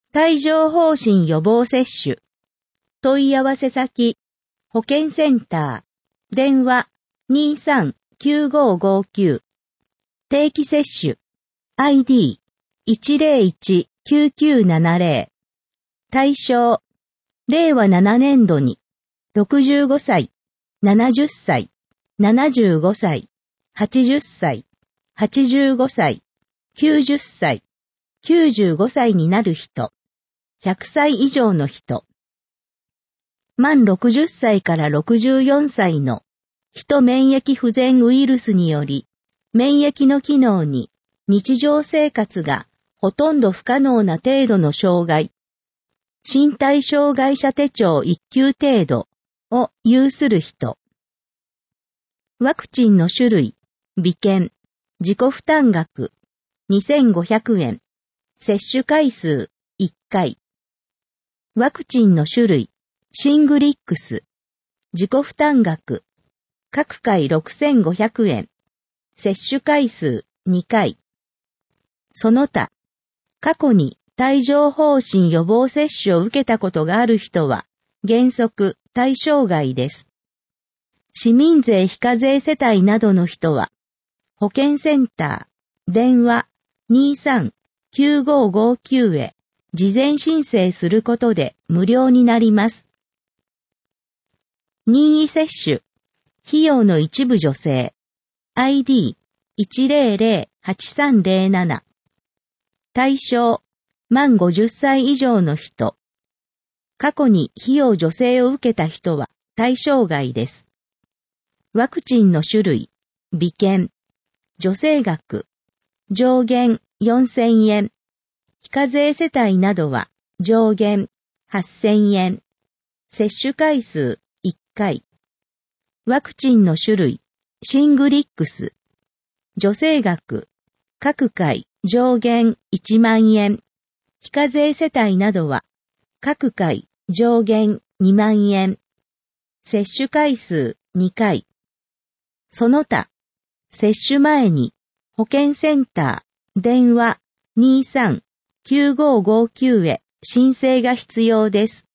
帯状疱疹予防接種。問い合わせ先、保健センター、電話 23-9559。定期接種、ID101-9970。対象、令和7年度に、65歳、70歳、75歳、80歳、85歳、90歳、95歳になる人、100歳以上の人、満60歳から64歳の人免疫不全ウイルスにより、免疫の機能に日常生活がほとんど不可能な程度の障害、身体障害者手帳1級程度を有する人。ワクチンの種類、微券、自己負担額、2500円、接種回数、1回。ワクチンの種類、シングリックス、自己負担額、各回6500円、接種回数、2回。その他、過去に帯状疱疹予防接種を受けたことがある人は、原則対象外です。市民税非課税世帯などの人は、保健センター、電話 23-9559 へ事前申請することで無料になります。任意接種、費用の一部助成、ID1008307。対象、満50歳以上の人。過去に費用助成を受けた人は対象外です。ワクチンの種類、微券、助成額、上限4000円、非課税世帯などは上限8000円、接種回数1回、ワクチンの種類、シングリックス、助成額、各回上限1万円、非課税世帯などは各回上限2万円、接種回数2回。その他、接種前に保健センター、電話 23-9559 へ申請が必要です。